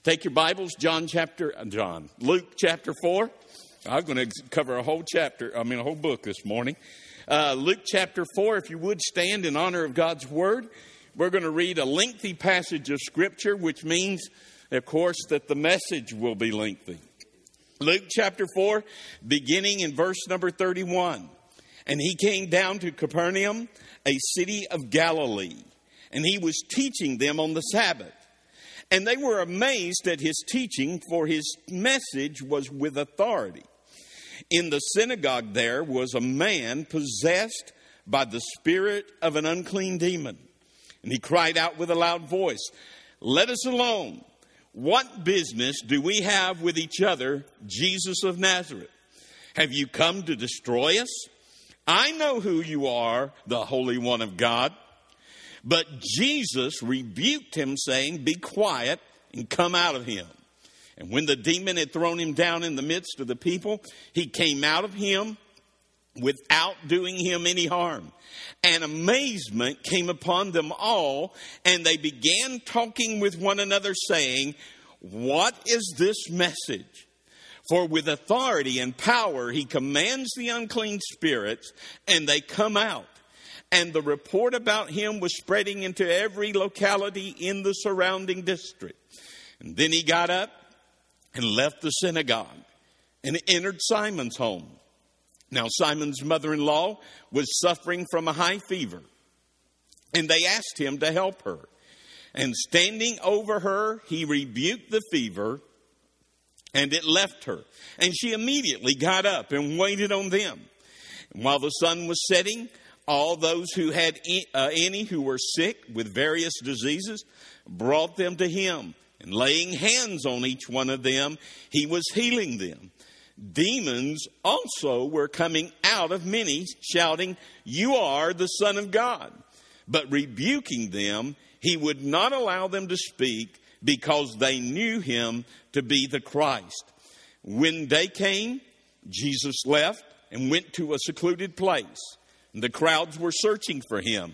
Take your Bibles, Luke chapter 4. I'm going to cover a whole book this morning. Luke chapter 4, if you would stand in honor of God's Word. We're going to read a lengthy passage of Scripture, which means, of course, that the message will be lengthy. Luke chapter 4, beginning in verse number 31. And he came down to Capernaum, a city of Galilee, and he was teaching them on the Sabbath. And they were amazed at his teaching, for his message was with authority. In the synagogue there was a man possessed by the spirit of an unclean demon. And he cried out with a loud voice, "Let us alone. What business do we have with each other, Jesus of Nazareth? Have you come to destroy us? I know who you are, the Holy One of God." But Jesus rebuked him, saying, "Be quiet and come out of him." And when the demon had thrown him down in the midst of the people, he came out of him without doing him any harm. And amazement came upon them all, and they began talking with one another, saying, "What is this message? For with authority and power he commands the unclean spirits, and they come out." And the report about him was spreading into every locality in the surrounding district. And then he got up and left the synagogue and entered Simon's home. Now Simon's mother-in-law was suffering from a high fever, and they asked him to help her. And standing over her, he rebuked the fever, and it left her. And she immediately got up and waited on them. And while the sun was setting, all those who had any who were sick with various diseases brought them to him. And laying hands on each one of them, he was healing them. Demons also were coming out of many, shouting, "You are the Son of God." But rebuking them, he would not allow them to speak, because they knew him to be the Christ. When day came, Jesus left and went to a secluded place. The crowds were searching for him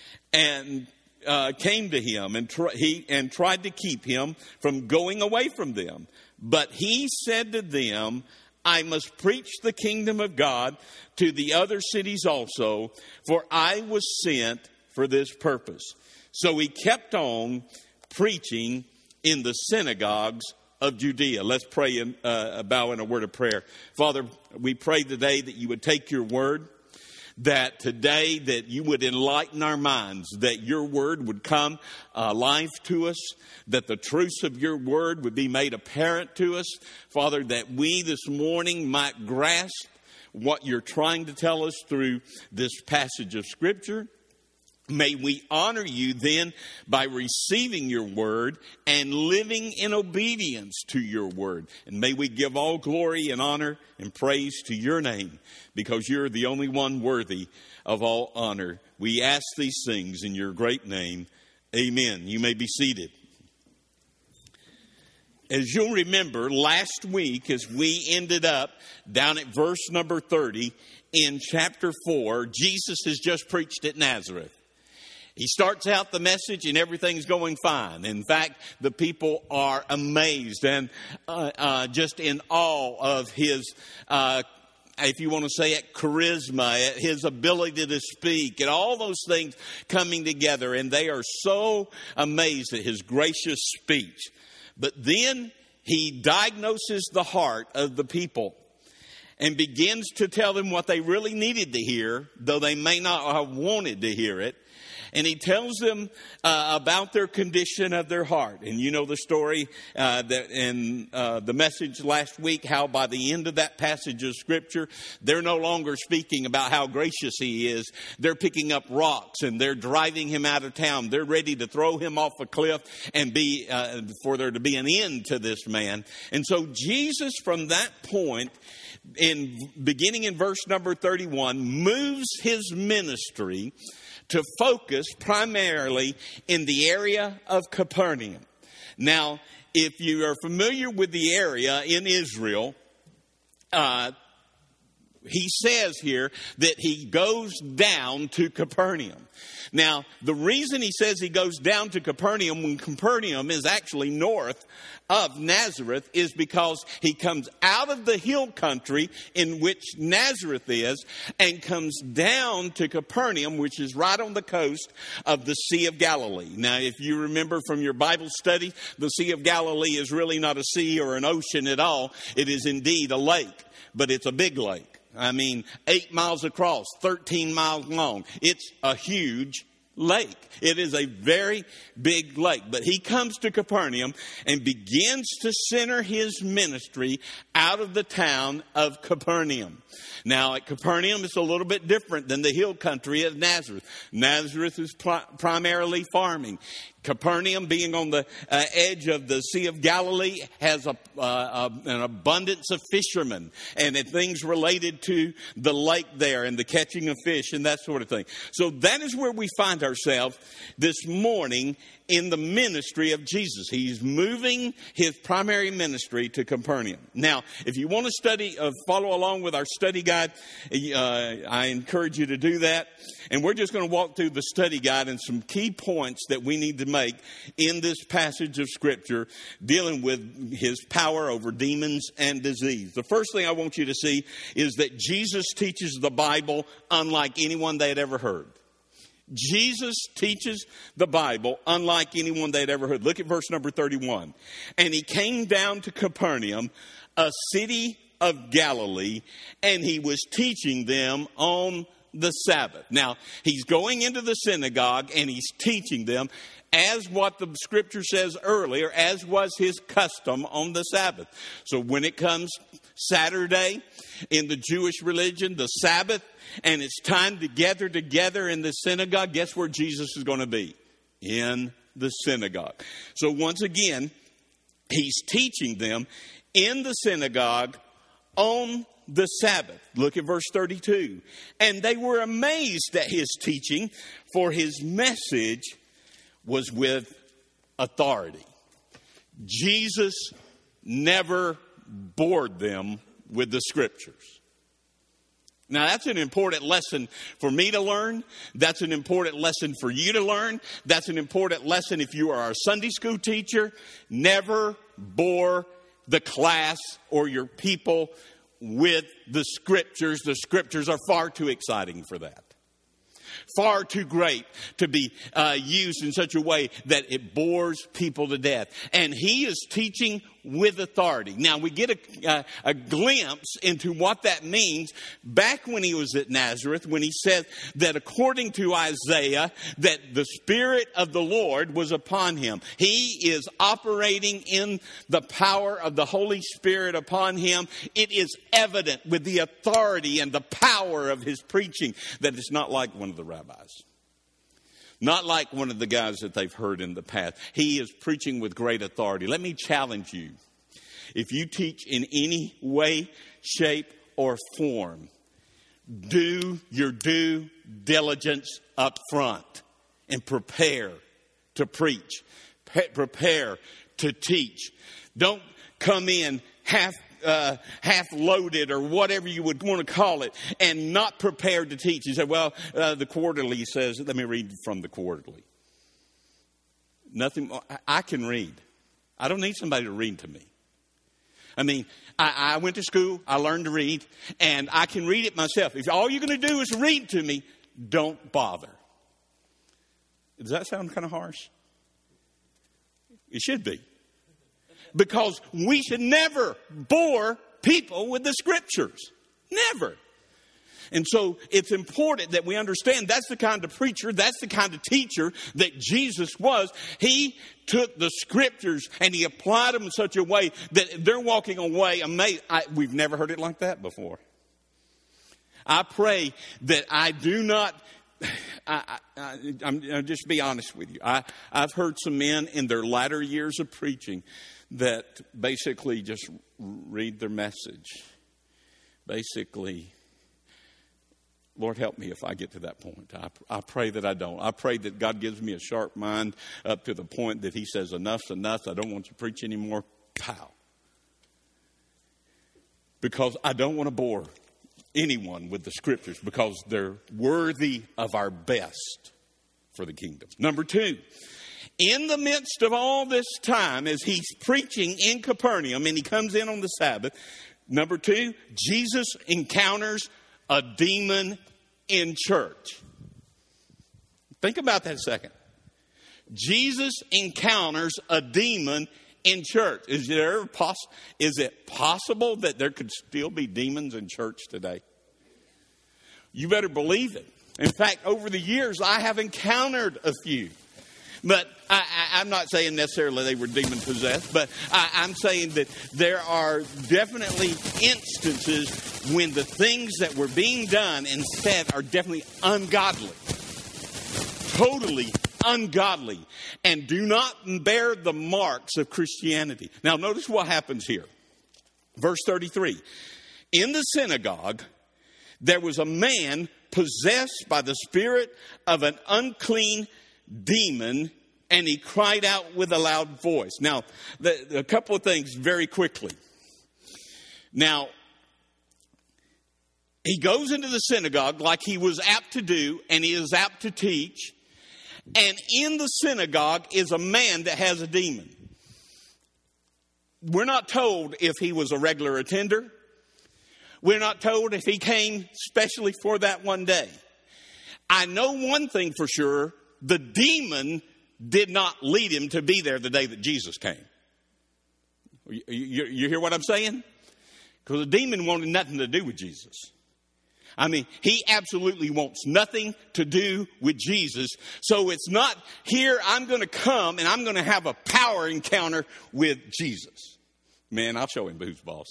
and came to him and tried to keep him from going away from them. But he said to them, "I must preach the kingdom of God to the other cities also, for I was sent for this purpose." So he kept on preaching in the synagogues of Judea. Let's pray and bow in a word of prayer. Father, we pray today that you would take your word, that today that you would enlighten our minds, that your word would come alive to us, that the truths of your word would be made apparent to us. Father, that we this morning might grasp what you're trying to tell us through this passage of Scripture. May we honor you then by receiving your word and living in obedience to your word. And may we give all glory and honor and praise to your name, because you're the only one worthy of all honor. We ask these things in your great name. Amen. You may be seated. As you'll remember, last week as we ended up down at verse number 30 in chapter 4, Jesus has just preached at Nazareth. He starts out the message and everything's going fine. In fact, the people are amazed and just in awe of his, if you want to say it, charisma, his ability to speak, and all those things coming together. And they are so amazed at his gracious speech. But then he diagnoses the heart of the people and begins to tell them what they really needed to hear, though they may not have wanted to hear it. And he tells them about their condition of their heart. And you know the story that in the message last week, how by the end of that passage of Scripture, they're no longer speaking about how gracious he is. They're picking up rocks and they're driving him out of town. They're ready to throw him off a cliff and for there to be an end to this man. And so Jesus, from that point, beginning in verse number 31, moves his ministry to focus primarily in the area of Capernaum. Now, if you are familiar with the area in Israel, he says here that he goes down to Capernaum. Now, the reason he says he goes down to Capernaum when Capernaum is actually north of Nazareth is because he comes out of the hill country in which Nazareth is and comes down to Capernaum, which is right on the coast of the Sea of Galilee. Now, if you remember from your Bible study, the Sea of Galilee is really not a sea or an ocean at all. It is indeed a lake, but it's a big lake. 8 miles across, 13 miles long. It's a huge lake. It is a very big lake. But he comes to Capernaum and begins to center his ministry out of the town of Capernaum. Now, at Capernaum, it's a little bit different than the hill country of Nazareth. Nazareth is primarily farming. Capernaum, being on the edge of the Sea of Galilee, has an abundance of fishermen and things related to the lake there and the catching of fish and that sort of thing. So that is where we find ourselves this morning in the ministry of Jesus. He's moving his primary ministry to Capernaum. Now, if you want to study, follow along with our study guide, I encourage you to do that. And we're just going to walk through the study guide and some key points that we need to make in this passage of Scripture dealing with his power over demons and disease. The first thing I want you to see is that Jesus teaches the Bible unlike anyone they had ever heard. Jesus teaches the Bible unlike anyone they'd ever heard. Look at verse number 31. And he came down to Capernaum, a city of Galilee, and he was teaching them on the Sabbath. Now, he's going into the synagogue and he's teaching them as what the Scripture says earlier, as was his custom on the Sabbath. So when it comes Saturday in the Jewish religion, the Sabbath, and it's time to gather together in the synagogue, guess where Jesus is going to be? In the synagogue. So once again, he's teaching them in the synagogue on the Sabbath. Look at verse 32. And they were amazed at his teaching, for his message was with authority. Jesus never bored them with the Scriptures. Now, that's an important lesson for me to learn. That's an important lesson for you to learn. That's an important lesson if you are a Sunday school teacher. Never bore the class or your people with the Scriptures. The Scriptures are far too exciting for that. Far too great to be used in such a way that it bores people to death. And he is teaching with authority. Now, we get a glimpse into what that means back when he was at Nazareth, when he said that according to Isaiah, that the Spirit of the Lord was upon him. He is operating in the power of the Holy Spirit upon him. It is evident with the authority and the power of his preaching that it's not like one of the rabbis. Not like one of the guys that they've heard in the past. He is preaching with great authority. Let me challenge you. If you teach in any way, shape, or form, do your due diligence up front and prepare to preach. Prepare to teach. Don't come in half loaded or whatever you would want to call it and not prepared to teach. You say, well, the quarterly says, let me read from the quarterly. Nothing more. I can read. I don't need somebody to read to me. I mean, I went to school, I learned to read, and I can read it myself. If all you're going to do is read to me, don't bother. Does that sound kind of harsh? It should be. Because we should never bore people with the Scriptures. Never. And so it's important that we understand that's the kind of preacher, that's the kind of teacher that Jesus was. He took the Scriptures and he applied them in such a way that they're walking away amazed. We've never heard it like that before. I pray that I do not... I'll just be honest with you. I've heard some men in their latter years of preaching that basically just read their message. Basically, Lord, help me if I get to that point. I pray that I don't. I pray that God gives me a sharp mind up to the point that he says, enough's enough. I don't want to preach anymore. Pow. Because I don't want to bore anyone with the scriptures because they're worthy of our best for the kingdom. Number two, in the midst of all this time, as he's preaching in Capernaum and he comes in on the Sabbath, number two, Jesus encounters a demon in church. Think about that a second. Jesus encounters a demon in church. Is it possible that there could still be demons in church today? You better believe it. In fact, over the years, I have encountered a few. But I'm not saying necessarily they were demon-possessed, but I'm saying that there are definitely instances when the things that were being done and said are definitely ungodly. Totally ungodly. And do not bear the marks of Christianity. Now, notice what happens here. Verse 33. In the synagogue, there was a man possessed by the spirit of an unclean demon, and he cried out with a loud voice. Now, a couple of things very quickly. Now, he goes into the synagogue like he was apt to do, and he is apt to teach. And in the synagogue is a man that has a demon. We're not told if he was a regular attender. We're not told if he came specially for that one day. I know one thing for sure. The demon did not lead him to be there the day that Jesus came. You hear what I'm saying? Because the demon wanted nothing to do with Jesus. I mean, he absolutely wants nothing to do with Jesus. So it's not here, I'm going to come and I'm going to have a power encounter with Jesus. Man, I'll show him who's boss.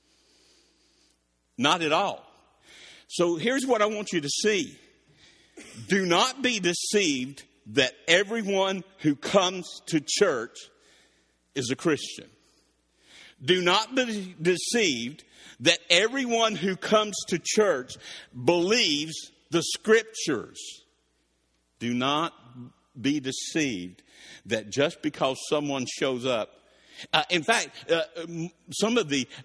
Not at all. So here's what I want you to see. Do not be deceived that everyone who comes to church is a Christian. Do not be deceived that everyone who comes to church believes the scriptures. Do not be deceived that just because someone shows up. In fact, some of the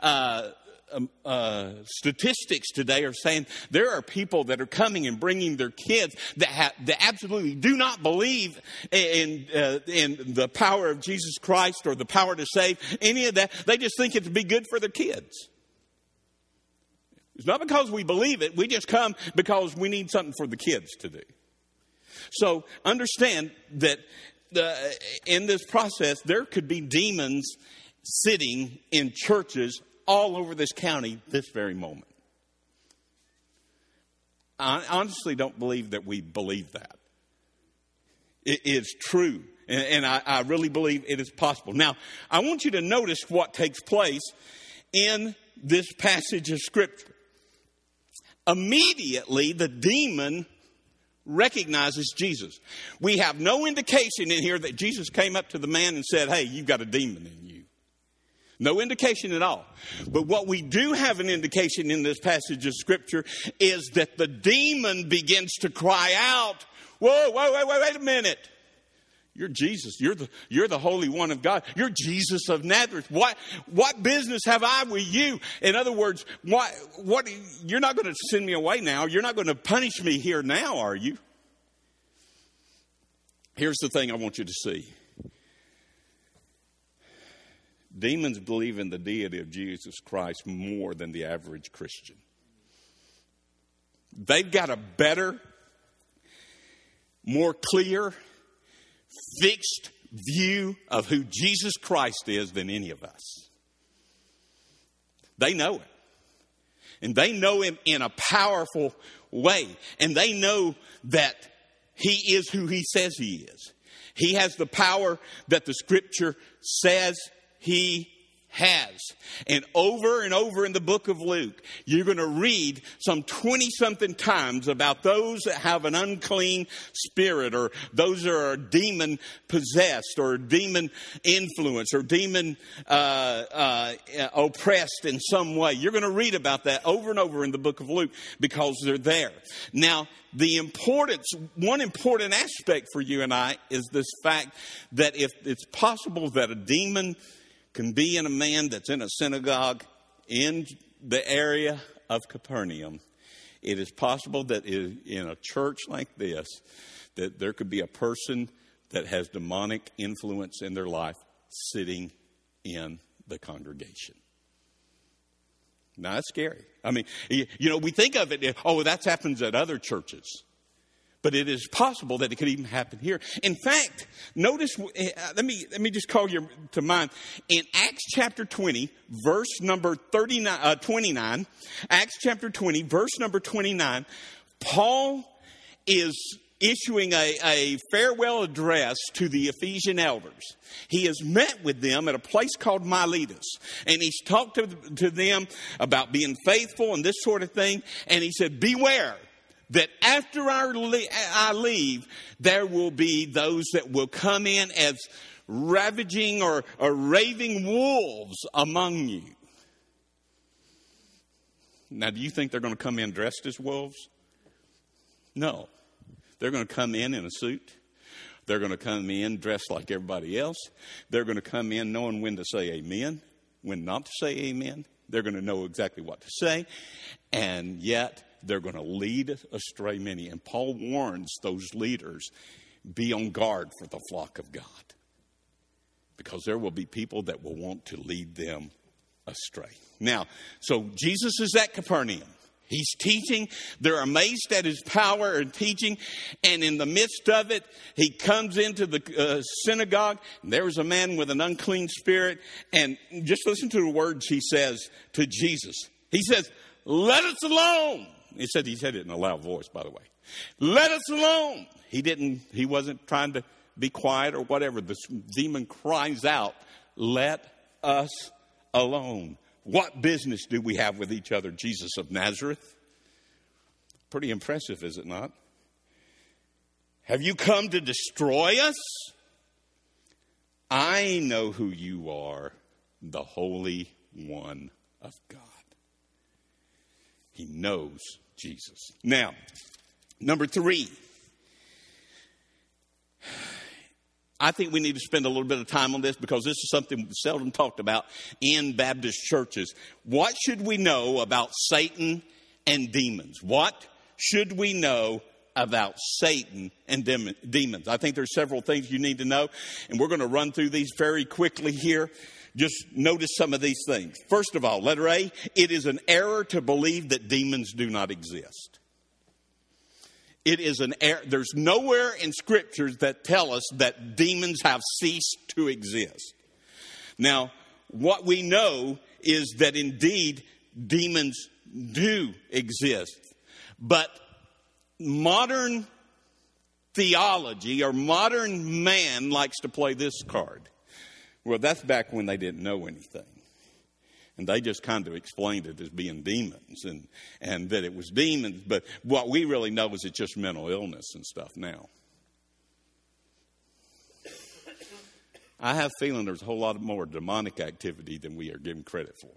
statistics today are saying there are people that are coming and bringing their kids that absolutely do not believe in the power of Jesus Christ or the power to save, any of that. They just think it to be good for their kids. It's not because we believe it. We just come because we need something for the kids to do. So understand that in this process, there could be demons sitting in churches all over this county this very moment. I honestly don't believe that we believe that. It is true. And I really believe it is possible. Now, I want you to notice what takes place in this passage of Scripture. Immediately, the demon recognizes Jesus. We have no indication in here that Jesus came up to the man and said, hey, you've got a demon in you. No indication at all. But what we do have an indication in this passage of Scripture is that the demon begins to cry out, whoa, wait a minute. You're Jesus. You're the Holy One of God. You're Jesus of Nazareth. What business have I with you? In other words, what? You're not going to send me away now. You're not going to punish me here now, are you? Here's the thing I want you to see. Demons believe in the deity of Jesus Christ more than the average Christian. They've got a better, more clear, fixed view of who Jesus Christ is than any of us. They know it. And they know him in a powerful way. And they know that he is who he says he is. He has the power that the Scripture says he has. And over in the book of Luke, you're going to read some 20-something times about those that have an unclean spirit, or those that are demon possessed, or demon influenced, or demon oppressed in some way. You're going to read about that over and over in the book of Luke because they're there. Now, one important aspect for you and I is this fact that if it's possible that a demon can be in a man that's in a synagogue in the area of Capernaum, it is possible that in a church like this, that there could be a person that has demonic influence in their life sitting in the congregation. Now, that's scary. I mean, we think of it, that happens at other churches. But it is possible that it could even happen here. In fact, notice, let me just call you to mind. In Acts chapter 20, verse number 29, Acts chapter 20, verse number 29, Paul is issuing a farewell address to the Ephesian elders. He has met with them at a place called Miletus. And he's talked to them about being faithful and this sort of thing. And he said, beware that after I leave, there will be those that will come in as ravaging or raving wolves among you. Now, do you think they're going to come in dressed as wolves? No. They're going to come in a suit. They're going to come in dressed like everybody else. They're going to come in knowing when to say amen, when not to say amen. They're going to know exactly what to say. And yet, they're going to lead astray many. And Paul warns those leaders, be on guard for the flock of God. Because there will be people that will want to lead them astray. Now, so Jesus is at Capernaum. He's teaching. They're amazed at his power and teaching. And in the midst of it, he comes into the synagogue. And there was a man with an unclean spirit. And just listen to the words he says to Jesus. He says, let us alone. He said it in a loud voice, by the way. Let us alone. He wasn't trying to be quiet or whatever. The demon cries out, let us alone. What business do we have with each other, Jesus of Nazareth? Pretty impressive, is it not? Have you come to destroy us? I know who you are, the Holy One of God. He knows Jesus. Now, number 3. I think we need to spend a little bit of time on this because this is something seldom talked about in Baptist churches. What should we know about Satan and demons? What should we know about Satan and demons? I think there's several things you need to know, and we're going to run through these very quickly here. Just notice some of these things. First of all, letter A, it is an error to believe that demons do not exist. It is an error. There's nowhere in scriptures that tell us that demons have ceased to exist. Now, what we know is that indeed demons do exist. But modern theology or modern man likes to play this card. Well, that's back when they didn't know anything. And they just kind of explained it as being demons and that it was demons. But what we really know is it's just mental illness and stuff now. I have a feeling there's a whole lot more demonic activity than we are given credit for.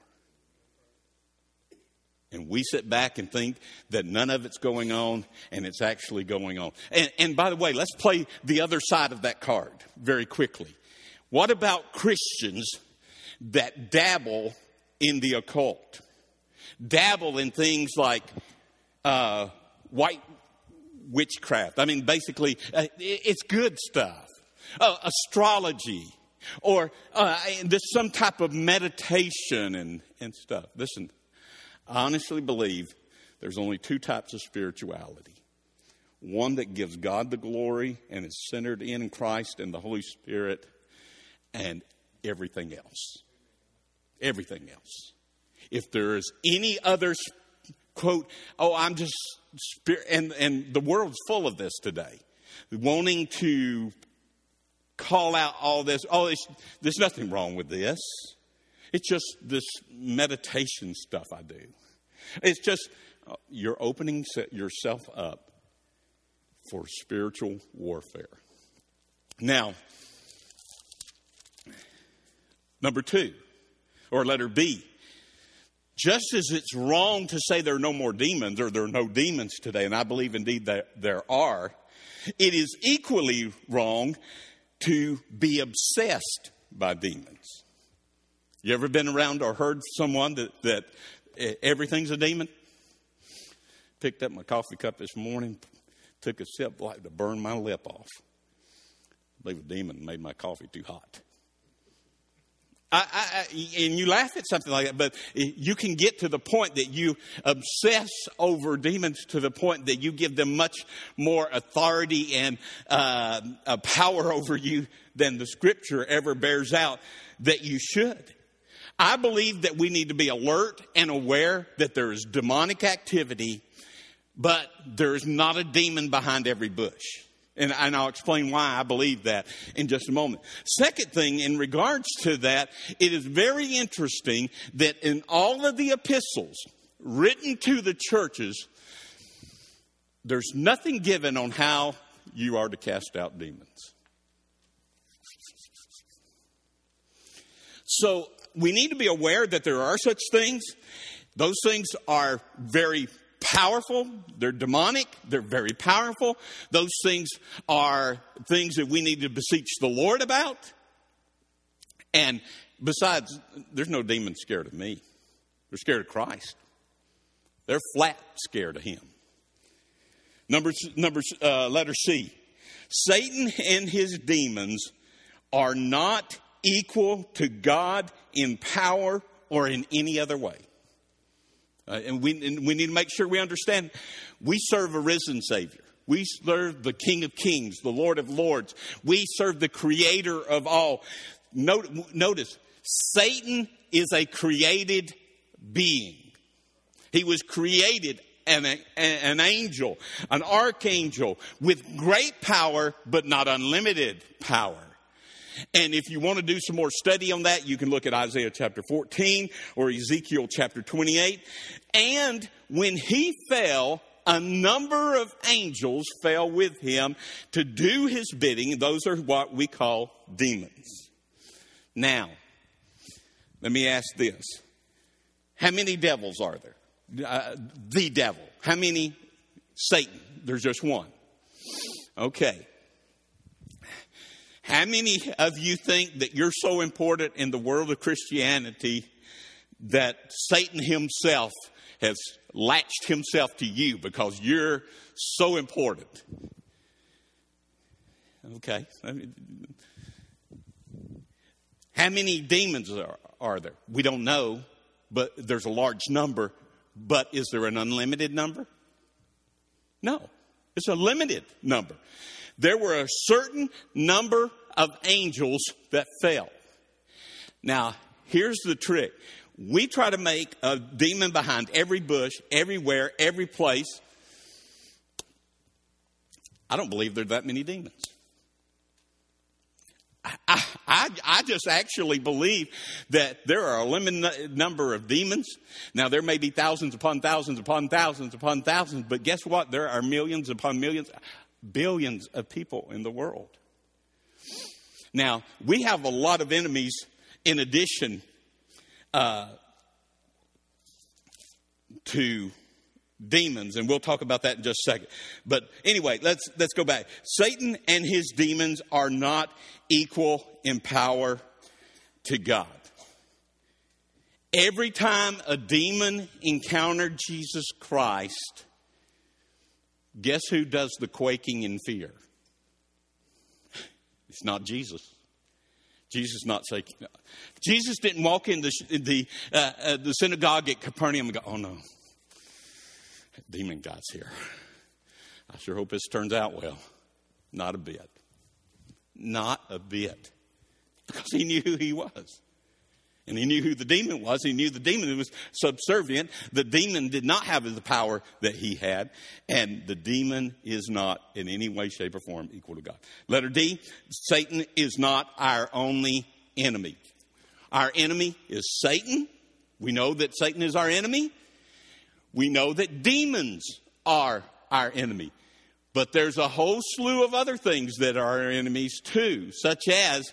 And we sit back and think that none of it's going on, and it's actually going on. And by the way, let's play the other side of that card very quickly. What about Christians that dabble in the occult? Dabble in things like white witchcraft. I mean, basically, it's good stuff. Astrology. Or there's some type of meditation and stuff. Listen, I honestly believe there's only 2 types of spirituality. One that gives God the glory and is centered in Christ and the Holy Spirit, and everything else. Everything else. If there is any other, quote, I'm just spirit, and the world's full of this today, wanting to call out all this. There's nothing wrong with this. It's just this meditation stuff I do. It's just you're opening yourself up for spiritual warfare. Now, number 2, or letter B. Just as it's wrong to say there are no more demons or there are no demons today, and I believe indeed that there are, it is equally wrong to be obsessed by demons. You ever been around or heard someone that everything's a demon? Picked up my coffee cup this morning, took a sip like to burn my lip off. I believe a demon made my coffee too hot. And you laugh at something like that, but you can get to the point that you obsess over demons to the point that you give them much more authority and power over you than the Scripture ever bears out that you should. I believe that we need to be alert and aware that there is demonic activity, but there is not a demon behind every bush. And I'll explain why I believe that in just a moment. Second thing, in regards to that, it is very interesting that in all of the epistles written to the churches, there's nothing given on how you are to cast out demons. So we need to be aware that there are such things. Those things are very powerful. They're demonic. They're very powerful. Those things are things that we need to beseech the Lord about. And besides, there's no demon scared of me. They're scared of Christ. They're flat scared of him. Letter C. Satan and his demons are not equal to God in power or in any other way. And we need to make sure we understand we serve a risen Savior. We serve the King of Kings, the Lord of Lords. We serve the Creator of all. Notice, Satan is a created being. He was created an angel, an archangel with great power, but not unlimited power. And if you want to do some more study on that, you can look at Isaiah chapter 14 or Ezekiel chapter 28. And when he fell, a number of angels fell with him to do his bidding. Those are what we call demons. Now, let me ask this. How many devils are there? The devil. How many? Satan. There's just one. Okay. How many of you think that you're so important in the world of Christianity that Satan himself has latched himself to you because you're so important? Okay. How many demons are there? We don't know, but there's a large number. But is there an unlimited number? No. It's a limited number. There were a certain number of angels that fell. Now, here's the trick. We try to make a demon behind every bush, everywhere, every place. I don't believe there are that many demons. I just actually believe that there are a limited number of demons. Now, there may be thousands upon thousands upon thousands upon thousands, but guess what? There are millions upon millions, billions of people in the world. Now, we have a lot of enemies in addition to demons, and we'll talk about that in just a second. But anyway, let's go back. Satan and his demons are not equal in power to God. Every time a demon encountered Jesus Christ, guess who does the quaking in fear? It's not Jesus. Jesus not saying. Jesus didn't walk in the synagogue at Capernaum and go, "Oh no, that demon guy's here. I sure hope this turns out well." Not a bit. Not a bit. Because he knew who he was. And he knew who the demon was. He knew the demon was subservient. The demon did not have the power that he had. And the demon is not in any way, shape, or form equal to God. Letter D, Satan is not our only enemy. Our enemy is Satan. We know that Satan is our enemy. We know that demons are our enemy. But there's a whole slew of other things that are our enemies too, such as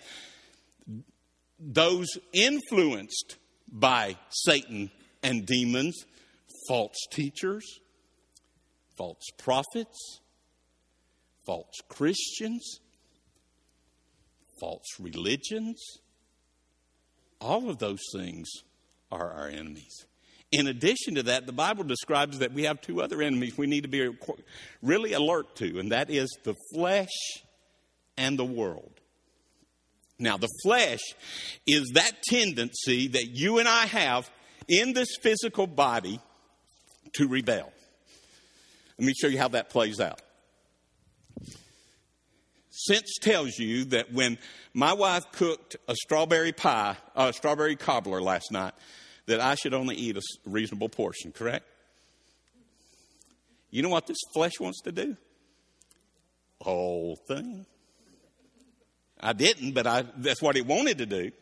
those influenced by Satan and demons, false teachers, false prophets, false Christians, false religions. All of those things are our enemies. In addition to that, the Bible describes that we have two other enemies we need to be really alert to, and that is the flesh and the world. Now, the flesh is that tendency that you and I have in this physical body to rebel. Let me show you how that plays out. Sense tells you that when my wife cooked a strawberry cobbler last night, that I should only eat a reasonable portion, correct? You know what this flesh wants to do? Whole thing. I didn't, but that's what it wanted to do.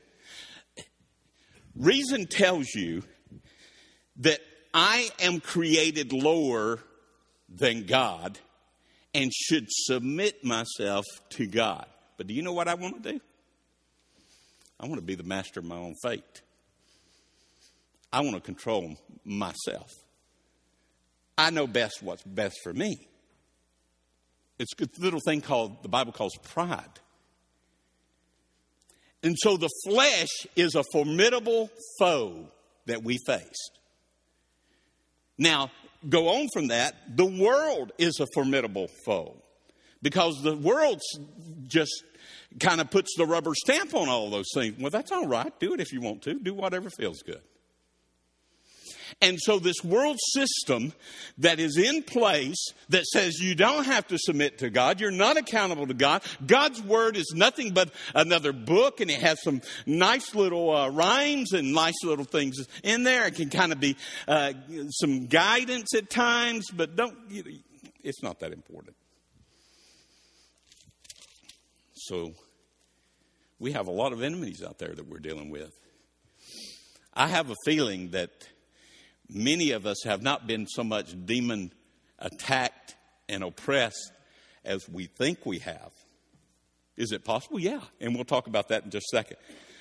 Reason tells you that I am created lower than God and should submit myself to God. But do you know what I want to do? I want to be the master of my own fate. I want to control myself. I know best what's best for me. It's a little thing the Bible calls pride. And so the flesh is a formidable foe that we face. Now, go on from that, the world is a formidable foe. Because the world just kind of puts the rubber stamp on all those things. Well, that's all right. Do it if you want to. Do whatever feels good. And so this world system that is in place that says you don't have to submit to God, you're not accountable to God. God's word is nothing but another book, and it has some nice little rhymes and nice little things in there. It can kind of be some guidance at times, but it's not that important. So we have a lot of enemies out there that we're dealing with. I have a feeling that many of us have not been so much demon attacked and oppressed as we think we have. Is it possible? Yeah. And we'll talk about that in just a second.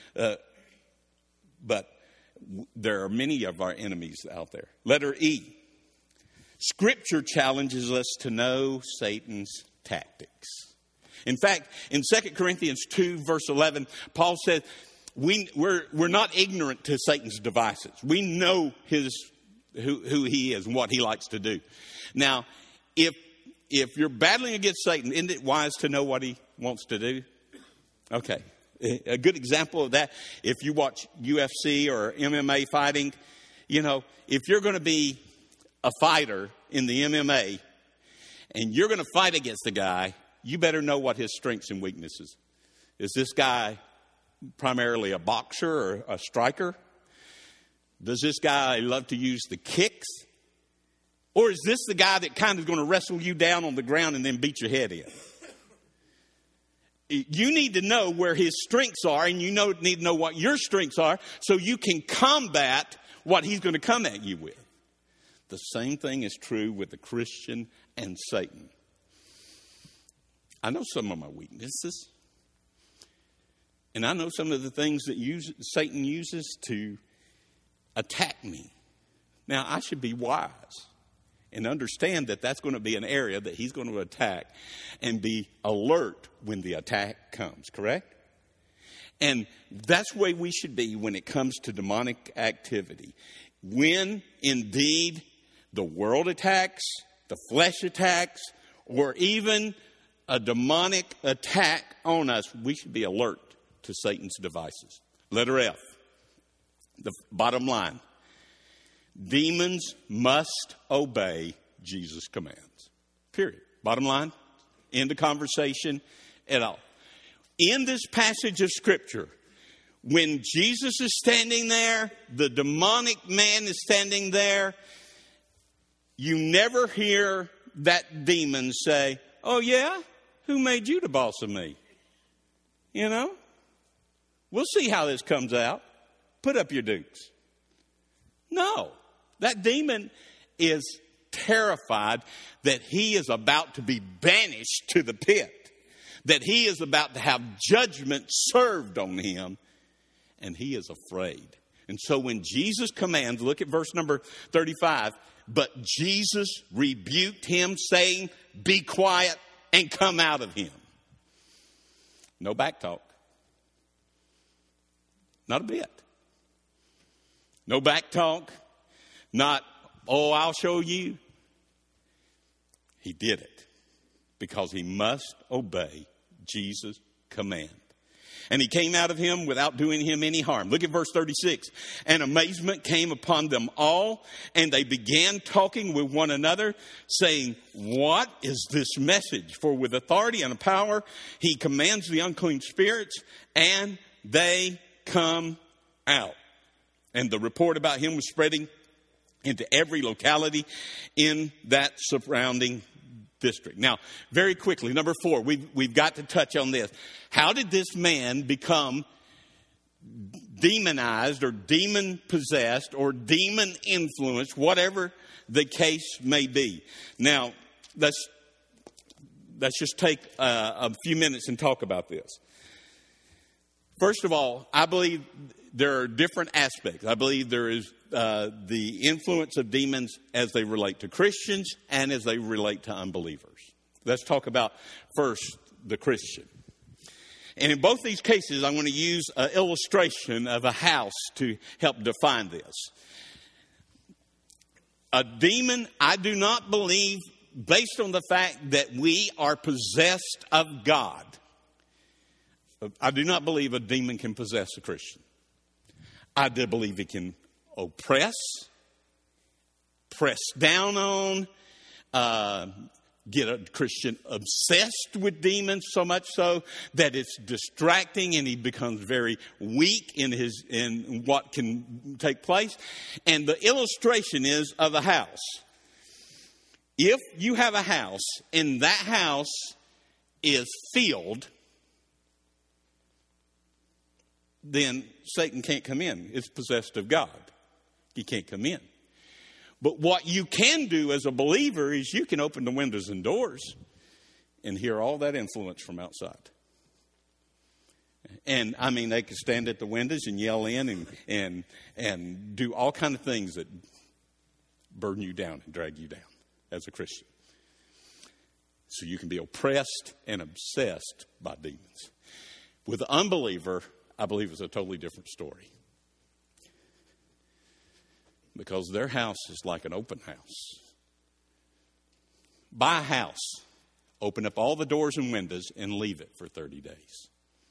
But there are many of our enemies out there. Letter E. Scripture challenges us to know Satan's tactics. In fact, in 2 Corinthians 2, verse 11, Paul said, we're not ignorant to Satan's devices. We know who he is and what he likes to do. Now, if you're battling against Satan, isn't it wise to know what he wants to do? Okay. A good example of that, if you watch UFC or MMA fighting, if you're going to be a fighter in the MMA and you're going to fight against the guy, you better know what his strengths and weaknesses. Is this guy primarily a boxer or a striker? Does this guy love to use the kicks? Or is this the guy that kind of going to wrestle you down on the ground and then beat your head in? You need to know where his strengths are, and you need to know what your strengths are so you can combat what he's going to come at you with. The same thing is true with the Christian and Satan. I know some of my weaknesses. And I know some of the things that Satan uses to attack me. Now, I should be wise and understand that that's going to be an area that he's going to attack and be alert when the attack comes, correct? And that's the way we should be when it comes to demonic activity. When, indeed, the world attacks, the flesh attacks, or even a demonic attack on us, we should be alert to Satan's devices. Letter F. The bottom line, demons must obey Jesus' commands. Period. Bottom line, end of conversation at all. In this passage of Scripture, when Jesus is standing there, the demonic man is standing there, you never hear that demon say, "Oh yeah? Who made you the boss of me?" We'll see how this comes out. Put up your dukes. No, that demon is terrified that he is about to be banished to the pit, that he is about to have judgment served on him, and he is afraid. And so when Jesus commands, look at verse number 35, but Jesus rebuked him, saying, "Be quiet and come out of him." No back talk. Not a bit. No back talk. Not, oh, I'll show you. He did it because he must obey Jesus' command. And he came out of him without doing him any harm. Look at verse 36. And amazement came upon them all, and they began talking with one another, saying, what is this message? For with authority and power he commands the unclean spirits, and they come out. And the report about him was spreading into every locality in that surrounding district. Now, very quickly, number 4, we've got to touch on this. How did this man become demonized or demon-possessed or demon-influenced, whatever the case may be? Now, let's just take a few minutes and talk about this. First of all, I believe there are different aspects. I believe there is the influence of demons as they relate to Christians and as they relate to unbelievers. Let's talk about first the Christian. And in both these cases, I'm going to use an illustration of a house to help define this. A demon, I do not believe, based on the fact that we are possessed of God, I do not believe a demon can possess a Christian. I do believe it can oppress, press down on, get a Christian obsessed with demons so much so that it's distracting and he becomes very weak in what can take place. And the illustration is of a house. If you have a house and that house is filled, then Satan can't come in. It's possessed of God. He can't come in. But what you can do as a believer is you can open the windows and doors and hear all that influence from outside. And I mean, they can stand at the windows and yell in and do all kinds of things that burden you down and drag you down as a Christian. So you can be oppressed and obsessed by demons. With the unbeliever, I believe it's a totally different story. Because their house is like an open house. Buy a house, open up all the doors and windows, and leave it for 30 days.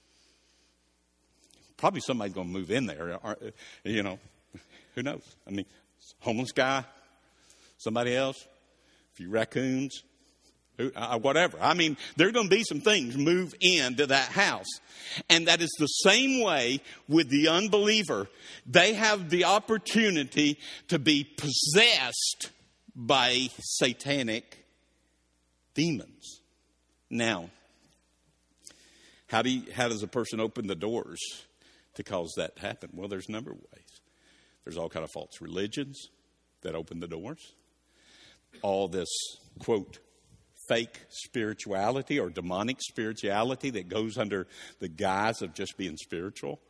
Probably somebody's going to move in there. You know, who knows? I mean, homeless guy, somebody else, a few raccoons, whatever. I mean, there are going to be some things move into that house. And that is the same way with the unbeliever. They have the opportunity to be possessed by satanic demons. Now, how does a person open the doors to cause that to happen? Well, there's a number of ways. There's all kind of false religions that open the doors. All this, quote, fake spirituality or demonic spirituality that goes under the guise of just being spiritual.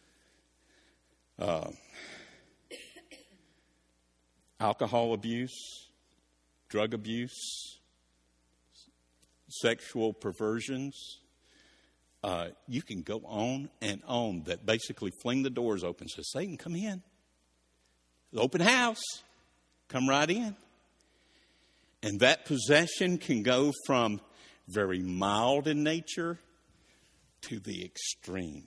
Alcohol abuse, drug abuse, sexual perversions. You can go on and on that basically fling the doors open. So Satan, come in. Open house. Come right in. And that possession can go from very mild in nature to the extreme.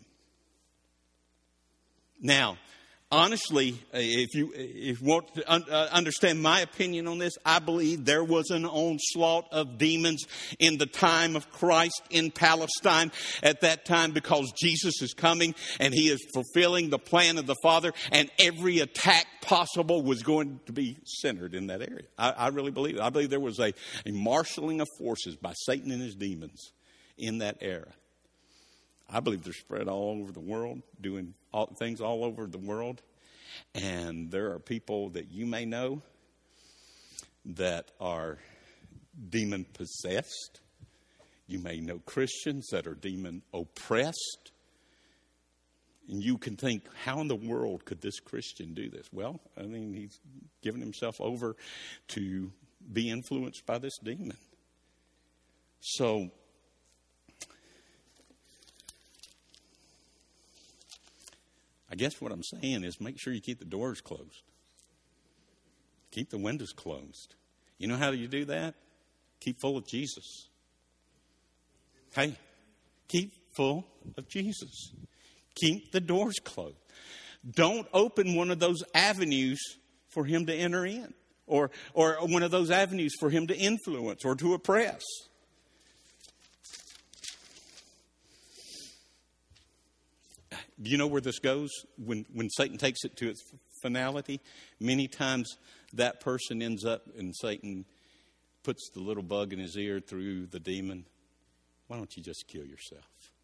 Now, honestly, if you want to understand my opinion on this, I believe there was an onslaught of demons in the time of Christ in Palestine at that time because Jesus is coming and he is fulfilling the plan of the Father, and every attack possible was going to be centered in that area. I really believe it. I believe there was a marshaling of forces by Satan and his demons in that era. I believe they're spread all over the world, doing things all over the world. And there are people that you may know that are demon-possessed. You may know Christians that are demon-oppressed. And you can think, how in the world could this Christian do this? Well, I mean, he's given himself over to be influenced by this demon. So, I guess what I'm saying is make sure you keep the doors closed. Keep the windows closed. You know how you do that? Keep full of Jesus. Hey, keep full of Jesus. Keep the doors closed. Don't open one of those avenues for him to enter in, or one of those avenues for him to influence or to oppress. Do you know where this goes? When Satan takes it to its finality, many times that person ends up, and Satan puts the little bug in his ear through the demon. Why don't you just kill yourself?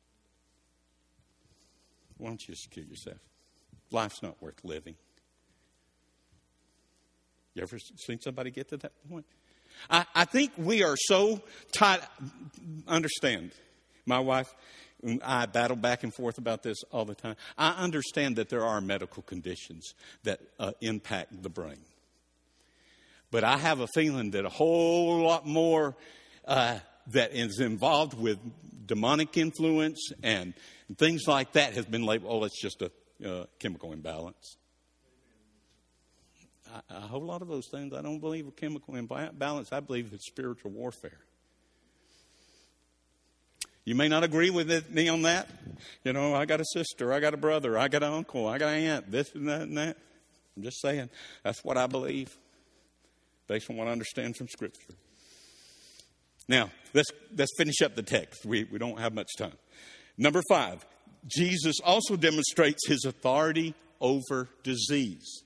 Why don't you just kill yourself? Life's not worth living. You ever seen somebody get to that point? I think we are so tight. Understand, my wife and I battle back and forth about this all the time. I understand that there are medical conditions that impact the brain. But I have a feeling that a whole lot more that is involved with demonic influence and things like that has been labeled, oh, it's just a chemical imbalance. A whole lot of those things I don't believe are chemical imbalance. I believe it's spiritual warfare. You may not agree with me on that. You know, I got a sister, I got a brother, I got an uncle, I got an aunt, this and that and that. I'm just saying, that's what I believe based on what I understand from Scripture. Now, let's finish up the text. We don't have much time. Number 5, Jesus also demonstrates his authority over disease.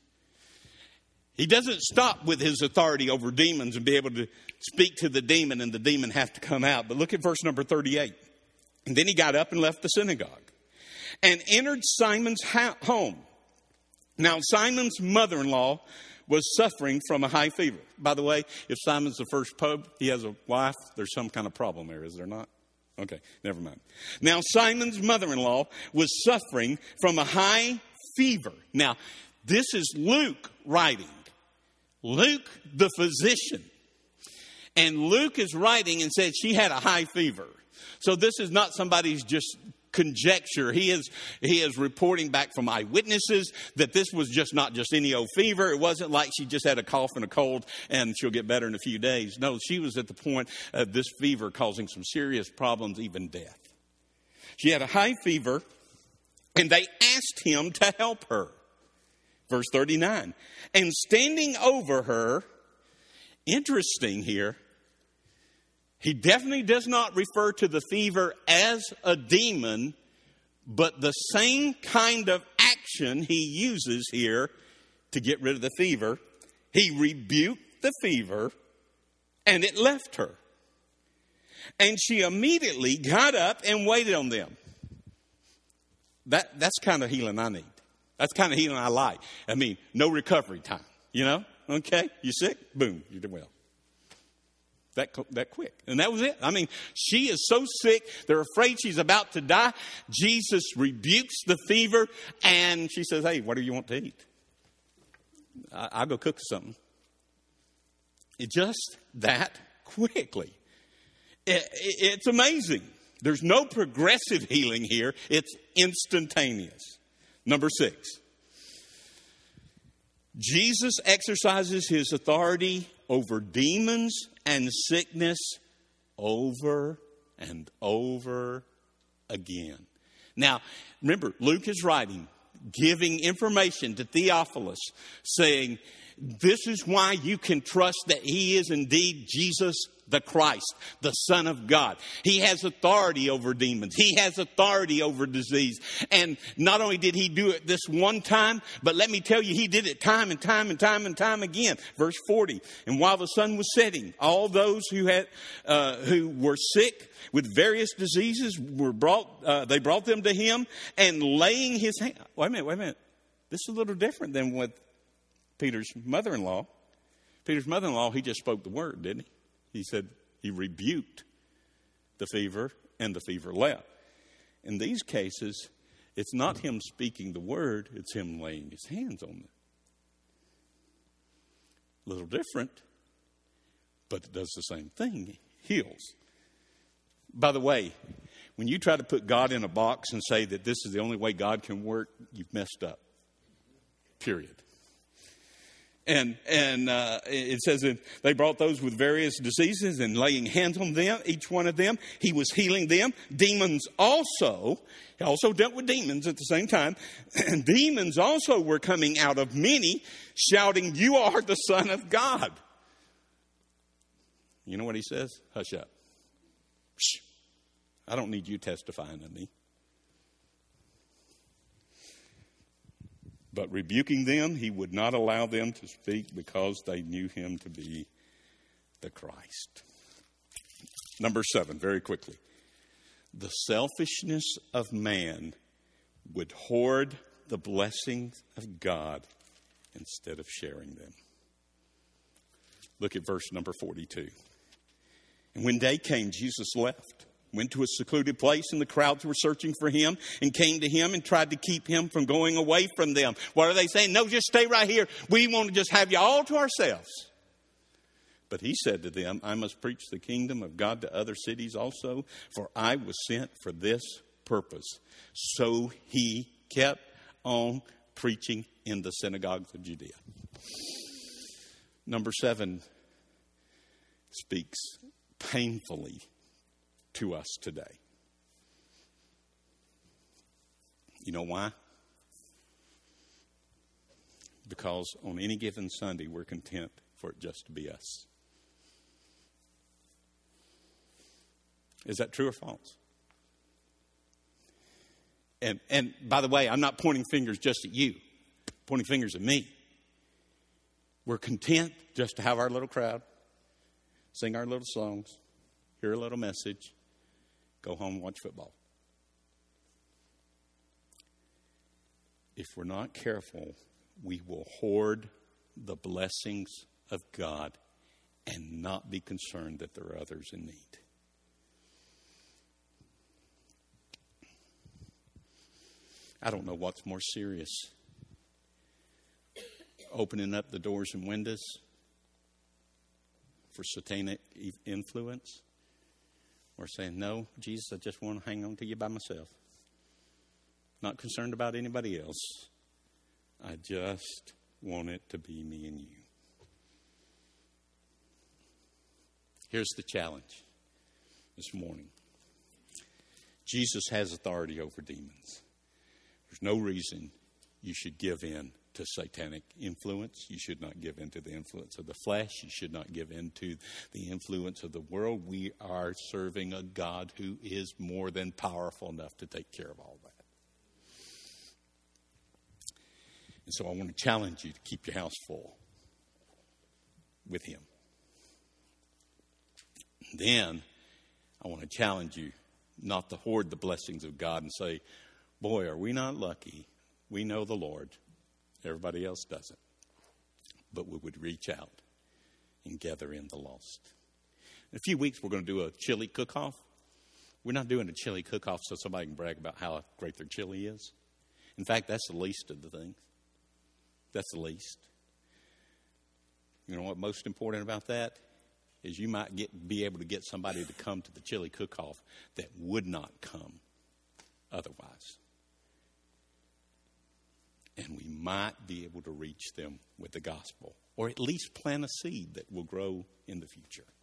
He doesn't stop with his authority over demons and be able to speak to the demon and the demon have to come out. But look at verse number 38. And then he got up and left the synagogue and entered Simon's home. Now, Simon's mother-in-law was suffering from a high fever. By the way, if Simon's the first pope, he has a wife, there's some kind of problem there, is there not? Okay, never mind. Now, Simon's mother-in-law was suffering from a high fever. Now, this is Luke writing. Luke, the physician. And Luke is writing and said she had a high fever. So this is not somebody's just conjecture. He is reporting back from eyewitnesses that this was just not just any old fever. It wasn't like she just had a cough and a cold and she'll get better in a few days. No, she was at the point of this fever causing some serious problems, even death. She had a high fever and they asked him to help her. Verse 39. And standing over her, interesting here, he definitely does not refer to the fever as a demon, but the same kind of action he uses here to get rid of the fever. He rebuked the fever and it left her. And she immediately got up and waited on them. That's kind of healing I need. That's kind of healing I like. I mean, no recovery time, you know? Okay, you sick? Boom, you did well. That quick. And that was it. I mean, she is so sick, they're afraid she's about to die. Jesus rebukes the fever, and she says, hey, what do you want to eat? I'll go cook something. It just that quickly. It's amazing. There's no progressive healing here. It's instantaneous. Number 6. Jesus exercises his authority over demons and sickness over and over again. Now, remember, Luke is writing, giving information to Theophilus, saying, this is why you can trust that he is indeed Jesus the Christ, the Son of God. He has authority over demons. He has authority over disease. And not only did he do it this one time, but let me tell you, he did it time and time and time and time again. Verse 40. And while the sun was setting, all those who were sick with various diseases were they brought them to him, and laying his hand. Wait a minute. This is a little different than with Peter's mother-in-law. Peter's mother-in-law, he just spoke the word, didn't he? He said he rebuked the fever and the fever left. In these cases, it's not him speaking the word, it's him laying his hands on it. A little different, but it does the same thing. Heals. By the way, when you try to put God in a box and say that this is the only way God can work, you've messed up. Period. And it says that they brought those with various diseases and laying hands on them, each one of them, he was healing them. Demons also, he also dealt with demons at the same time. And demons also were coming out of many, shouting, "You are the Son of God." You know what he says? Hush up. Shh. I don't need you testifying to me. But rebuking them, he would not allow them to speak because they knew him to be the Christ. Number 7, very quickly. The selfishness of man would hoard the blessings of God instead of sharing them. Look at verse number 42. And when day came, Jesus left, went to a secluded place, and the crowds were searching for him and came to him and tried to keep him from going away from them. What are they saying? No, just stay right here. We want to just have you all to ourselves. But he said to them, I must preach the kingdom of God to other cities also, for I was sent for this purpose. So he kept on preaching in the synagogues of Judea. Number 7 speaks painfully to us today. You know why? Because on any given Sunday, we're content for it just to be us. Is that true or false? And by the way, I'm not pointing fingers just at you, pointing fingers at me. We're content just to have our little crowd, sing our little songs, hear a little message, go home and watch football. If we're not careful, we will hoard the blessings of God and not be concerned that there are others in need. I don't know what's more serious. Opening up the doors and windows for satanic influence, or saying, no, Jesus, I just want to hang on to you by myself. Not concerned about anybody else. I just want it to be me and you. Here's the challenge this morning. Jesus has authority over demons. There's no reason you should give in to satanic influence. You should not give in to the influence of the flesh. You should not give in to the influence of the world. We are serving a God who is more than powerful enough to take care of all that. And so I want to challenge you to keep your house full with him. And then I want to challenge you not to hoard the blessings of God and say, boy, are we not lucky? We know the Lord. Everybody else doesn't. But we would reach out and gather in the lost. In a few weeks, we're going to do a chili cook-off. We're not doing a chili cook-off so somebody can brag about how great their chili is. In fact, that's the least of the things. That's the least. You know what most important about that is you might be able to get somebody to come to the chili cook-off that would not come otherwise. And we might be able to reach them with the gospel, or at least plant a seed that will grow in the future.